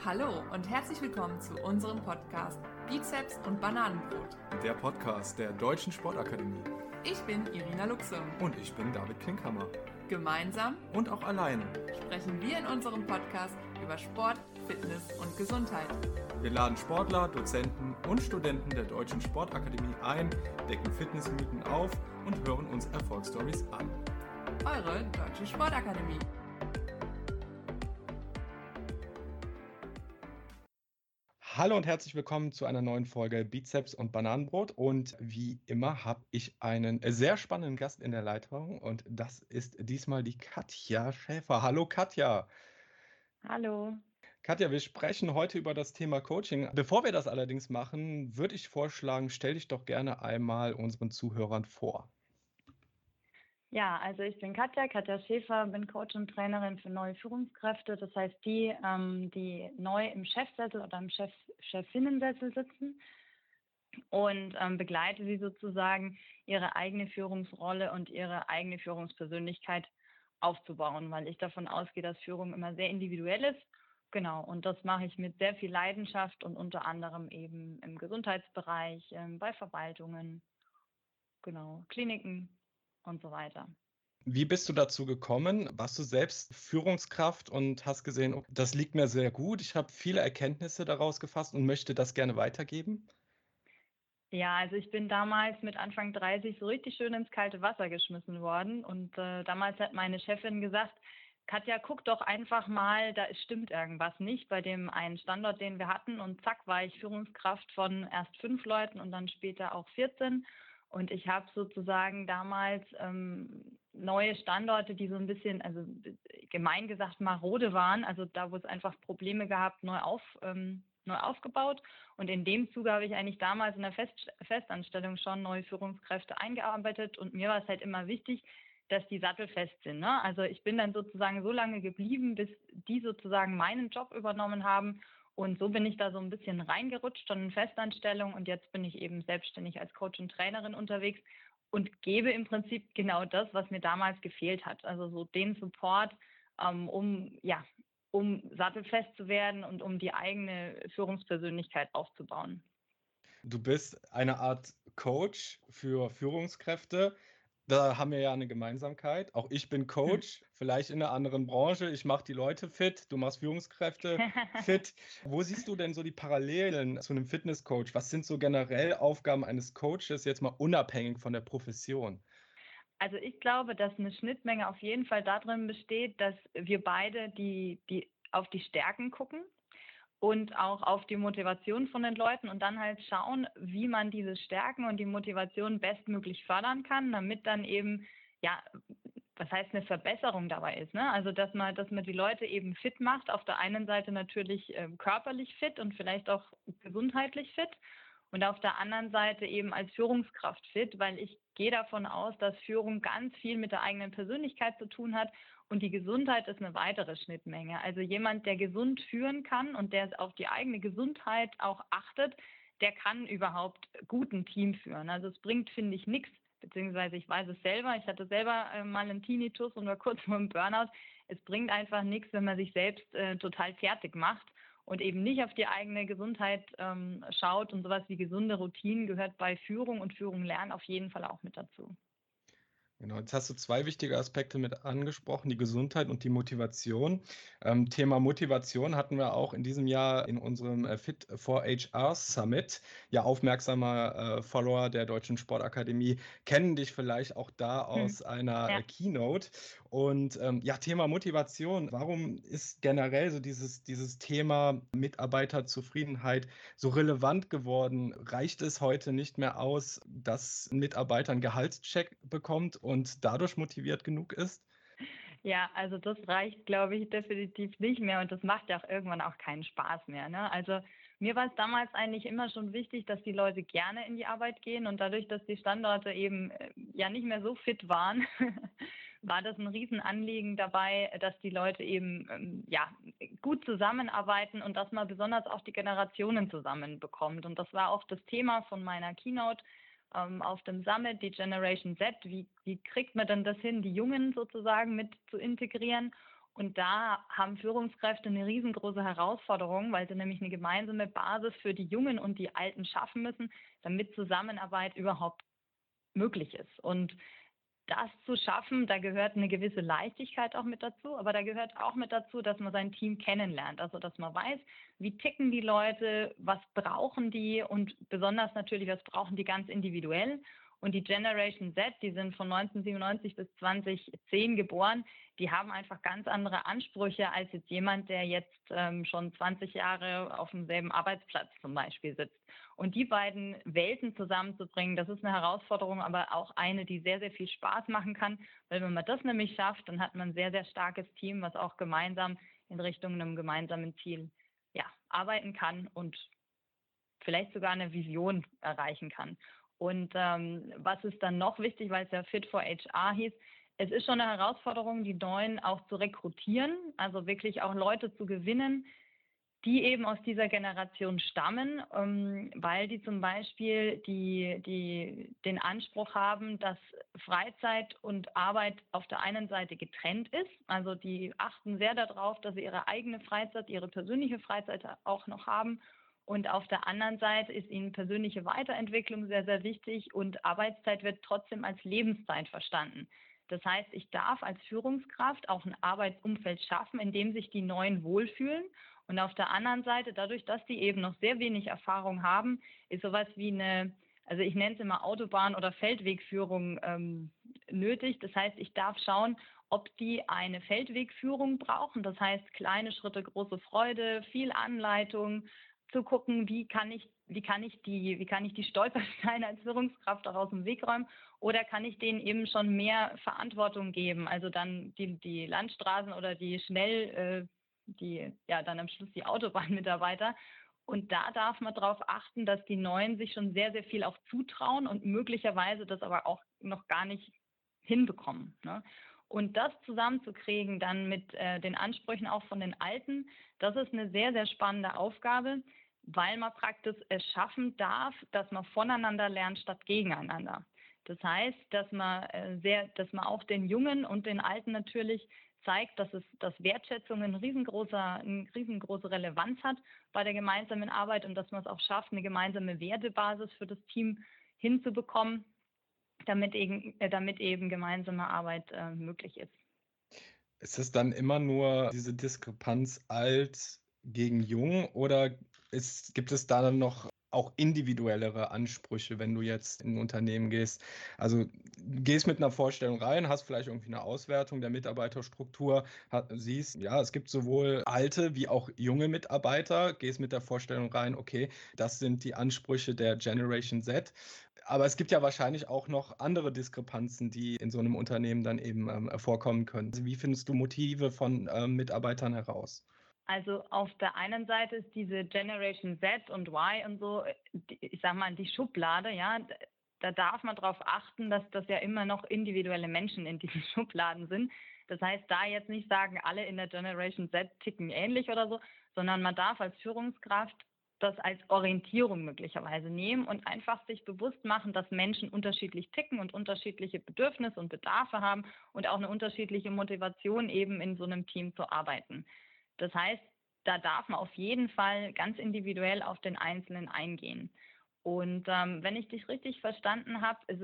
Hallo und herzlich willkommen zu unserem Podcast Bizeps und Bananenbrot. Der Podcast der Deutschen Sportakademie. Ich bin Irina Luxem. Und ich bin David Klinkhammer. Gemeinsam und auch alleine sprechen wir in unserem Podcast über Sport, Fitness und Gesundheit. Wir laden Sportler, Dozenten und Studenten der Deutschen Sportakademie ein, decken Fitnessmythen auf und hören uns Erfolgsstories an. Eure Deutsche Sportakademie. Hallo und herzlich willkommen zu einer neuen Folge Bizeps und Bananenbrot. Und wie immer habe ich einen sehr spannenden Gast in der Leitung und das ist diesmal die Katja Schäfer. Hallo Katja. Hallo. Katja, wir sprechen heute über das Thema Coaching. Bevor wir das allerdings machen, würde ich vorschlagen, stell dich doch gerne einmal unseren Zuhörern vor. Ja, also ich bin Katja Schäfer, bin Coach und Trainerin für neue Führungskräfte. Das heißt, die neu im Chefsessel oder im Chefinnensessel sitzen und begleite sie sozusagen, ihre eigene Führungsrolle und ihre eigene Führungspersönlichkeit aufzubauen, weil ich davon ausgehe, dass Führung immer sehr individuell ist. Genau, und das mache ich mit sehr viel Leidenschaft und unter anderem eben im Gesundheitsbereich, bei Verwaltungen, genau, Kliniken und so weiter. Wie bist du dazu gekommen? Warst du selbst Führungskraft und hast gesehen, oh, das liegt mir sehr gut, ich habe viele Erkenntnisse daraus gefasst und möchte das gerne weitergeben? Ja, also ich bin damals mit Anfang 30 so richtig schön ins kalte Wasser geschmissen worden und damals hat meine Chefin gesagt, Katja, guck doch einfach mal, da stimmt irgendwas nicht bei dem einen Standort, den wir hatten, und zack war ich Führungskraft von erst 5 Leuten und dann später auch 14. Und ich habe sozusagen damals neue Standorte, die so ein bisschen, also gemein gesagt, marode waren, also da, wo es einfach Probleme gab, neu aufgebaut. Und in dem Zuge habe ich eigentlich damals in der Festanstellung schon neue Führungskräfte eingearbeitet. Und mir war es halt immer wichtig, dass die sattelfest sind, ne? Also ich bin dann sozusagen so lange geblieben, bis die sozusagen meinen Job übernommen haben. Und so bin ich da so ein bisschen reingerutscht schon in Festanstellung. Und jetzt bin ich eben selbstständig als Coach und Trainerin unterwegs und gebe im Prinzip genau das, was mir damals gefehlt hat. Also so den Support, um sattelfest zu werden und um die eigene Führungspersönlichkeit aufzubauen. Du bist eine Art Coach für Führungskräfte. Da haben wir ja eine Gemeinsamkeit. Auch ich bin Coach, vielleicht in einer anderen Branche. Ich mache die Leute fit, du machst Führungskräfte fit. Wo siehst du denn so die Parallelen zu einem Fitnesscoach? Was sind so generell Aufgaben eines Coaches, jetzt mal unabhängig von der Profession? Also ich glaube, dass eine Schnittmenge auf jeden Fall darin besteht, dass wir beide die auf die Stärken gucken und auch auf die Motivation von den Leuten und dann halt schauen, wie man diese Stärken und die Motivation bestmöglich fördern kann, damit dann eben, ja, was heißt eine Verbesserung dabei ist, ne? Also dass man die Leute eben fit macht, auf der einen Seite natürlich körperlich fit und vielleicht auch gesundheitlich fit und auf der anderen Seite eben als Führungskraft fit, weil ich gehe davon aus, dass Führung ganz viel mit der eigenen Persönlichkeit zu tun hat und die Gesundheit ist eine weitere Schnittmenge. Also jemand, der gesund führen kann und der auf die eigene Gesundheit auch achtet, der kann überhaupt gut ein Team führen. Also es bringt, finde ich, nichts, beziehungsweise ich weiß es selber, ich hatte selber mal einen Tinnitus und war kurz vor dem Burnout. Es bringt einfach nichts, wenn man sich selbst total fertig macht und eben nicht auf die eigene Gesundheit schaut. Und sowas wie gesunde Routinen gehört bei Führung und Führung lernen auf jeden Fall auch mit dazu. Genau, jetzt hast du 2 wichtige Aspekte mit angesprochen, die Gesundheit und die Motivation. Thema Motivation hatten wir auch in diesem Jahr in unserem Fit for HR Summit. Ja, aufmerksame Follower der Deutschen Sportakademie kennen dich vielleicht auch da aus einer Ja. Keynote. Und ja, Thema Motivation. Warum ist generell so dieses Thema Mitarbeiterzufriedenheit so relevant geworden? Reicht es heute nicht mehr aus, dass ein Mitarbeiter einen Gehaltscheck bekommt und dadurch motiviert genug ist? Ja, also das reicht, glaube ich, definitiv nicht mehr und das macht ja auch irgendwann auch keinen Spaß mehr, ne? Also mir war es damals eigentlich immer schon wichtig, dass die Leute gerne in die Arbeit gehen und dadurch, dass die Standorte eben ja nicht mehr so fit waren, war das ein Riesenanliegen dabei, dass die Leute eben gut zusammenarbeiten und dass man besonders auch die Generationen zusammenbekommt. Und das war auch das Thema von meiner Keynote auf dem Summit, die Generation Z. Wie kriegt man denn das hin, die Jungen sozusagen mit zu integrieren? Und da haben Führungskräfte eine riesengroße Herausforderung, weil sie nämlich eine gemeinsame Basis für die Jungen und die Alten schaffen müssen, damit Zusammenarbeit überhaupt möglich ist. Und das zu schaffen, da gehört eine gewisse Leichtigkeit auch mit dazu, aber da gehört auch mit dazu, dass man sein Team kennenlernt, also dass man weiß, wie ticken die Leute, was brauchen die und besonders natürlich, was brauchen die ganz individuell. Und die Generation Z, die sind von 1997 bis 2010 geboren, die haben einfach ganz andere Ansprüche als jetzt jemand, der jetzt schon 20 Jahre auf demselben Arbeitsplatz zum Beispiel sitzt. Und die beiden Welten zusammenzubringen, das ist eine Herausforderung, aber auch eine, die sehr, sehr viel Spaß machen kann. Weil wenn man das nämlich schafft, dann hat man ein sehr, sehr starkes Team, was auch gemeinsam in Richtung einem gemeinsamen Ziel arbeiten kann und vielleicht sogar eine Vision erreichen kann. Und was ist dann noch wichtig, weil es ja Fit for HR hieß, es ist schon eine Herausforderung, die Neuen auch zu rekrutieren, also wirklich auch Leute zu gewinnen, die eben aus dieser Generation stammen, weil die zum Beispiel den Anspruch haben, dass Freizeit und Arbeit auf der einen Seite getrennt ist. Also die achten sehr darauf, dass sie ihre eigene Freizeit, ihre persönliche Freizeit auch noch haben. Und auf der anderen Seite ist ihnen persönliche Weiterentwicklung sehr, sehr wichtig und Arbeitszeit wird trotzdem als Lebenszeit verstanden. Das heißt, ich darf als Führungskraft auch ein Arbeitsumfeld schaffen, in dem sich die Neuen wohlfühlen. Und auf der anderen Seite, dadurch, dass die eben noch sehr wenig Erfahrung haben, ist sowas wie also ich nenne es immer Autobahn- oder Feldwegführung nötig. Das heißt, ich darf schauen, ob die eine Feldwegführung brauchen. Das heißt, kleine Schritte, große Freude, viel Anleitung, zu gucken, wie kann ich die Stolpersteine als Führungskraft auch aus dem Weg räumen oder kann ich denen eben schon mehr Verantwortung geben, also dann die Landstraßen oder dann am Schluss die Autobahnmitarbeiter. Und da darf man darauf achten, dass die Neuen sich schon sehr, sehr viel auch zutrauen und möglicherweise das aber auch noch gar nicht hinbekommen, ne? Und das zusammenzukriegen dann mit den Ansprüchen auch von den Alten, das ist eine sehr, sehr spannende Aufgabe, weil man praktisch es schaffen darf, dass man voneinander lernt statt gegeneinander. Das heißt, dass man auch den Jungen und den Alten natürlich zeigt, dass Wertschätzung eine riesengroße Relevanz hat bei der gemeinsamen Arbeit und dass man es auch schafft, eine gemeinsame Wertebasis für das Team hinzubekommen, damit eben gemeinsame Arbeit möglich ist. Ist es dann immer nur diese Diskrepanz alt gegen jung oder gibt es da dann noch auch individuellere Ansprüche, wenn du jetzt in ein Unternehmen gehst? Also gehst mit einer Vorstellung rein, hast vielleicht irgendwie eine Auswertung der Mitarbeiterstruktur, siehst, ja, es gibt sowohl alte wie auch junge Mitarbeiter, gehst mit der Vorstellung rein, okay, das sind die Ansprüche der Generation Z. Aber es gibt ja wahrscheinlich auch noch andere Diskrepanzen, die in so einem Unternehmen dann eben vorkommen können. Also wie findest du Motive von Mitarbeitern heraus? Also auf der einen Seite ist diese Generation Z und Y und so, ich sag mal, die Schublade, ja, da darf man darauf achten, dass das ja immer noch individuelle Menschen in diesen Schubladen sind. Das heißt, da jetzt nicht sagen, alle in der Generation Z ticken ähnlich oder so, sondern man darf als Führungskraft das als Orientierung möglicherweise nehmen und einfach sich bewusst machen, dass Menschen unterschiedlich ticken und unterschiedliche Bedürfnisse und Bedarfe haben und auch eine unterschiedliche Motivation eben in so einem Team zu arbeiten. Das heißt, da darf man auf jeden Fall ganz individuell auf den Einzelnen eingehen. Und wenn ich dich richtig verstanden habe, ist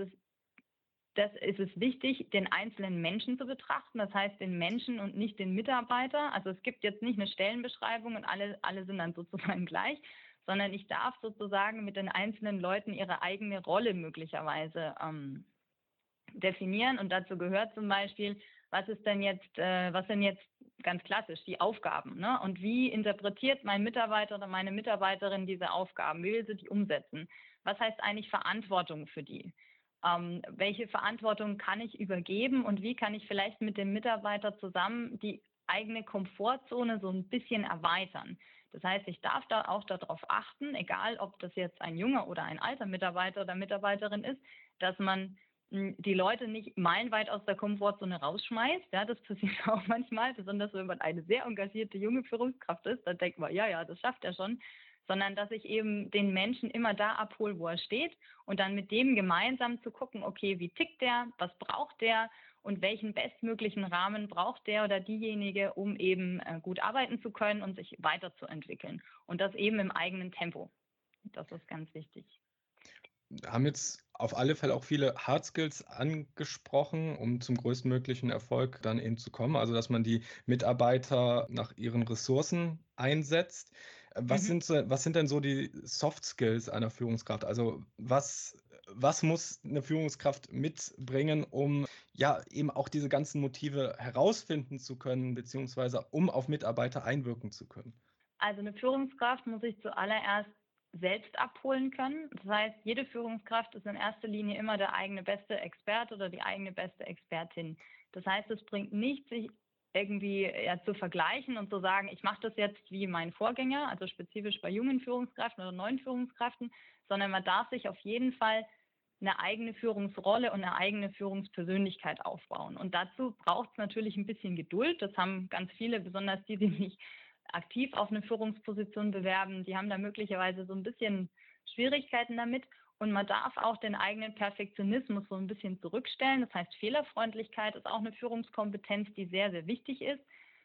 es wichtig, den einzelnen Menschen zu betrachten, das heißt den Menschen und nicht den Mitarbeiter. Also es gibt jetzt nicht eine Stellenbeschreibung und alle sind dann sozusagen gleich, sondern ich darf sozusagen mit den einzelnen Leuten ihre eigene Rolle möglicherweise definieren. Und dazu gehört zum Beispiel, was sind jetzt ganz klassisch die Aufgaben, ne? Und wie interpretiert mein Mitarbeiter oder meine Mitarbeiterin diese Aufgaben? Wie will sie die umsetzen? Was heißt eigentlich Verantwortung für die? Welche Verantwortung kann ich übergeben und wie kann ich vielleicht mit dem Mitarbeiter zusammen die eigene Komfortzone so ein bisschen erweitern? Das heißt, ich darf da auch darauf achten, egal ob das jetzt ein junger oder ein alter Mitarbeiter oder Mitarbeiterin ist, dass man die Leute nicht meilenweit aus der Komfortzone rausschmeißt. Ja, das passiert auch manchmal, besonders wenn man eine sehr engagierte junge Führungskraft ist, dann denkt man, ja, das schafft er schon. Sondern dass ich eben den Menschen immer da abhole, wo er steht und dann mit dem gemeinsam zu gucken, okay, wie tickt der, was braucht der und welchen bestmöglichen Rahmen braucht der oder diejenige, um eben gut arbeiten zu können und sich weiterzuentwickeln. Und das eben im eigenen Tempo. Das ist ganz wichtig. Haben jetzt auf alle Fälle auch viele Hard Skills angesprochen, um zum größtmöglichen Erfolg dann eben zu kommen. Also, dass man die Mitarbeiter nach ihren Ressourcen einsetzt. Mhm. Was sind denn so die Soft Skills einer Führungskraft? Also, was muss eine Führungskraft mitbringen, um ja eben auch diese ganzen Motive herausfinden zu können, beziehungsweise um auf Mitarbeiter einwirken zu können? Also eine Führungskraft muss sich zuallererst selbst abholen können. Das heißt, jede Führungskraft ist in erster Linie immer der eigene beste Experte oder die eigene beste Expertin. Das heißt, es bringt nichts, sich irgendwie zu vergleichen und zu sagen, ich mache das jetzt wie mein Vorgänger, also spezifisch bei jungen Führungskräften oder neuen Führungskräften, sondern man darf sich auf jeden Fall eine eigene Führungsrolle und eine eigene Führungspersönlichkeit aufbauen. Und dazu braucht es natürlich ein bisschen Geduld. Das haben ganz viele, besonders die sich aktiv auf eine Führungsposition bewerben, die haben da möglicherweise so ein bisschen Schwierigkeiten damit. Und man darf auch den eigenen Perfektionismus so ein bisschen zurückstellen. Das heißt, Fehlerfreundlichkeit ist auch eine Führungskompetenz, die sehr, sehr wichtig ist.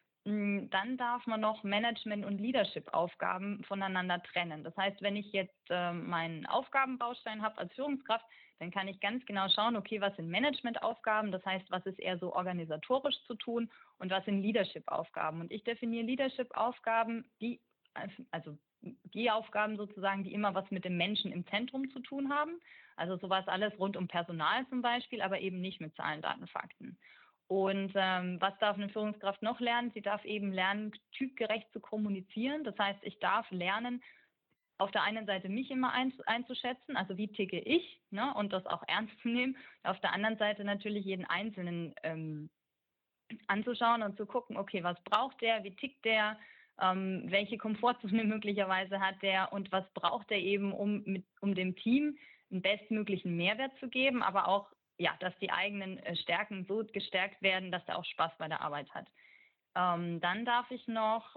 Dann darf man noch Management- und Leadership-Aufgaben voneinander trennen. Das heißt, wenn ich jetzt meinen Aufgabenbaustein habe als Führungskraft, dann kann ich ganz genau schauen, okay, was sind Management-Aufgaben, das heißt, was ist eher so organisatorisch zu tun und was sind Leadership-Aufgaben. Und ich definiere Leadership-Aufgaben, also die Aufgaben sozusagen, die immer was mit dem Menschen im Zentrum zu tun haben. Also sowas alles rund um Personal zum Beispiel, aber eben nicht mit Zahlen, Daten, Fakten. Und was darf eine Führungskraft noch lernen? Sie darf eben lernen, typgerecht zu kommunizieren. Das heißt, ich darf lernen, auf der einen Seite mich immer einzuschätzen, also wie ticke ich, ne, und das auch ernst zu nehmen. Auf der anderen Seite natürlich jeden Einzelnen anzuschauen und zu gucken, okay, was braucht der, wie tickt der, welche Komfortzone möglicherweise hat der und was braucht er eben, um dem Team einen bestmöglichen Mehrwert zu geben, aber auch, ja, dass die eigenen Stärken so gestärkt werden, dass er auch Spaß bei der Arbeit hat. Dann darf ich noch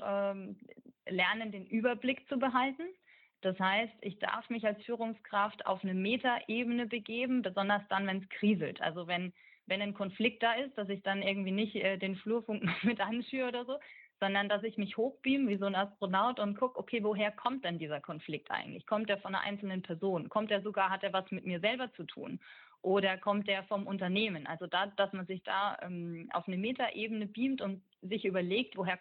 lernen, den Überblick zu behalten. Das heißt, ich darf mich als Führungskraft auf eine Metaebene begeben, besonders dann, wenn es kriselt. Also wenn ein Konflikt da ist, dass ich dann irgendwie nicht den Flurfunk noch mit anschüre oder so, sondern dass ich mich hochbeame wie so ein Astronaut und gucke, okay, woher kommt denn dieser Konflikt eigentlich? Kommt der von einer einzelnen Person? Hat er was mit mir selber zu tun? Oder kommt der vom Unternehmen? Also dass man sich da auf eine Metaebene beamt und sich überlegt, woher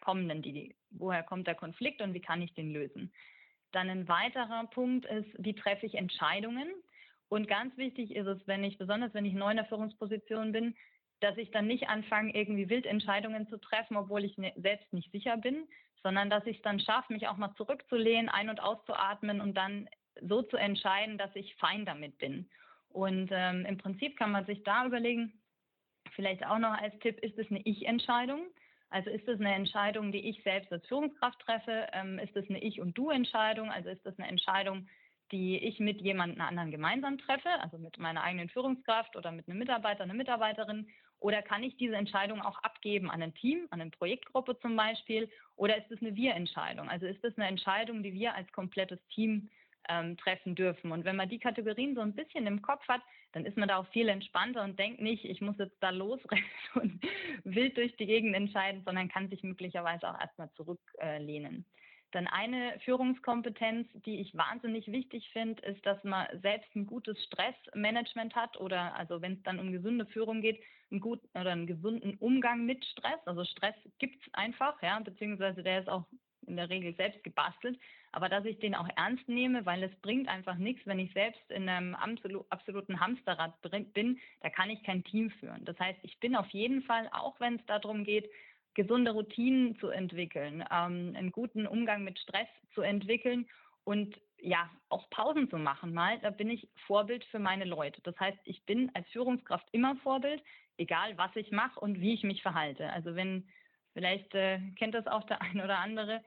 kommt der Konflikt und wie kann ich den lösen? Dann ein weiterer Punkt ist, wie treffe ich Entscheidungen? Und ganz wichtig ist es, besonders wenn ich neu in der Führungsposition bin, dass ich dann nicht anfange, irgendwie Wildentscheidungen zu treffen, obwohl ich selbst nicht sicher bin, sondern dass ich es dann schaffe, mich auch mal zurückzulehnen, ein- und auszuatmen und dann so zu entscheiden, dass ich fein damit bin. Und im Prinzip kann man sich da überlegen, vielleicht auch noch als Tipp, ist es eine Ich-Entscheidung? Also ist es eine Entscheidung, die ich selbst als Führungskraft treffe? Ist es eine Ich- und Du-Entscheidung? Also ist das eine Entscheidung, die ich mit jemandem anderen gemeinsam treffe, also mit meiner eigenen Führungskraft oder mit einem Mitarbeiter, einer Mitarbeiterin? Oder kann ich diese Entscheidung auch abgeben an ein Team, an eine Projektgruppe zum Beispiel? Oder ist es eine Wir-Entscheidung? Also ist es eine Entscheidung, die wir als komplettes Team treffen dürfen? Und wenn man die Kategorien so ein bisschen im Kopf hat, dann ist man da auch viel entspannter und denkt nicht, ich muss jetzt da losrennen und wild durch die Gegend entscheiden, sondern kann sich möglicherweise auch erstmal zurücklehnen. Dann eine Führungskompetenz, die ich wahnsinnig wichtig finde, ist, dass man selbst ein gutes Stressmanagement hat oder, also wenn es dann um gesunde Führung geht, einen gesunden Umgang mit Stress. Also Stress gibt es einfach, ja, beziehungsweise der ist auch in der Regel selbst gebastelt, aber dass ich den auch ernst nehme, weil es bringt einfach nichts, wenn ich selbst in einem absoluten Hamsterrad bin, da kann ich kein Team führen. Das heißt, ich bin auf jeden Fall, auch wenn es darum geht, gesunde Routinen zu entwickeln, einen guten Umgang mit Stress zu entwickeln und ja, auch Pausen zu machen mal, da bin ich Vorbild für meine Leute. Das heißt, ich bin als Führungskraft immer Vorbild, egal was ich mache und wie ich mich verhalte. Also vielleicht kennt das auch der eine oder andere,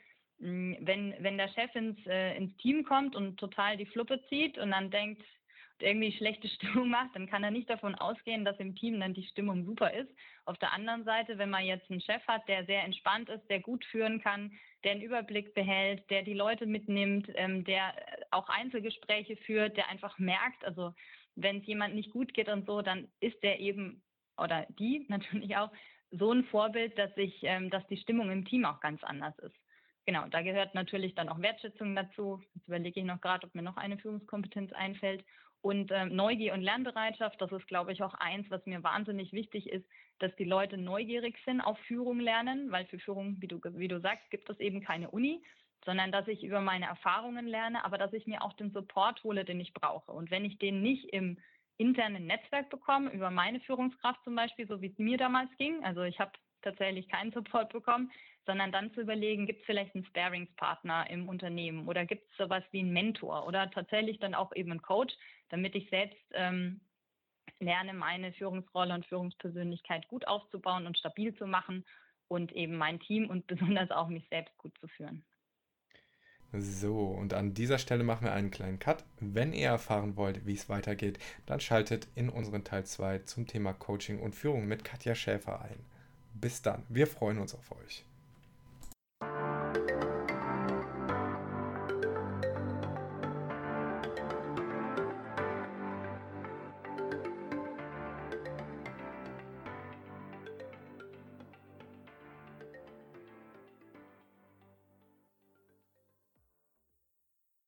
wenn der Chef ins Team kommt und total die Fluppe zieht und dann denkt, irgendwie schlechte Stimmung macht, dann kann er nicht davon ausgehen, dass im Team dann die Stimmung super ist. Auf der anderen Seite, wenn man jetzt einen Chef hat, der sehr entspannt ist, der gut führen kann, der einen Überblick behält, der die Leute mitnimmt, der auch Einzelgespräche führt, der einfach merkt, also wenn es jemand nicht gut geht und so, dann ist der eben oder die natürlich auch so ein Vorbild, dass die Stimmung im Team auch ganz anders ist. Genau, da gehört natürlich dann auch Wertschätzung dazu. Jetzt überlege ich noch gerade, ob mir noch eine Führungskompetenz einfällt. Und Neugier und Lernbereitschaft, das ist, glaube ich, auch eins, was mir wahnsinnig wichtig ist, dass die Leute neugierig sind auf Führung lernen, weil für Führung, wie du sagst, gibt es eben keine Uni, sondern dass ich über meine Erfahrungen lerne, aber dass ich mir auch den Support hole, den ich brauche. Und wenn ich den nicht im internen Netzwerk bekomme, über meine Führungskraft zum Beispiel, so wie es mir damals ging, also ich habe tatsächlich keinen Support bekommen, sondern dann zu überlegen, gibt es vielleicht einen Sparingspartner im Unternehmen oder gibt es sowas wie einen Mentor oder tatsächlich dann auch eben einen Coach, damit ich selbst lerne, meine Führungsrolle und Führungspersönlichkeit gut aufzubauen und stabil zu machen und eben mein Team und besonders auch mich selbst gut zu führen. So, und an dieser Stelle machen wir einen kleinen Cut. Wenn ihr erfahren wollt, wie es weitergeht, dann schaltet in unseren Teil 2 zum Thema Coaching und Führung mit Katja Schäfer ein. Bis dann, wir freuen uns auf euch.